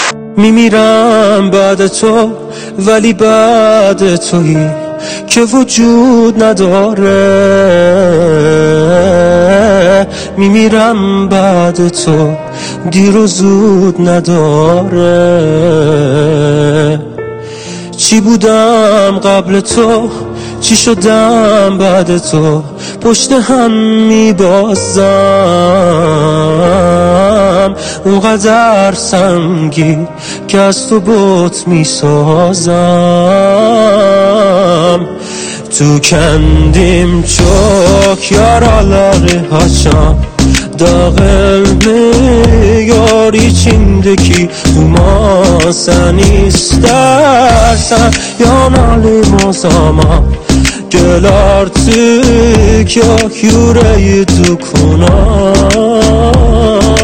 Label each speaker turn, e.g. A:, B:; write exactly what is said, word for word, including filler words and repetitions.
A: میمیرم بعد تو، ولی بعد تویی که وجود نداره. میمیرم بعد تو، دیر و زود نداره. چی بودم قبل تو، چی شدم بعد تو، پشت هم میبازم. اونقدر سنگی که از تو بت میسازم. تو کندیم çok yaraları açan Dağılmıyor içimdeki duman. Sen istersen yanalım o zaman. Gel artık yak yüreği dokuna.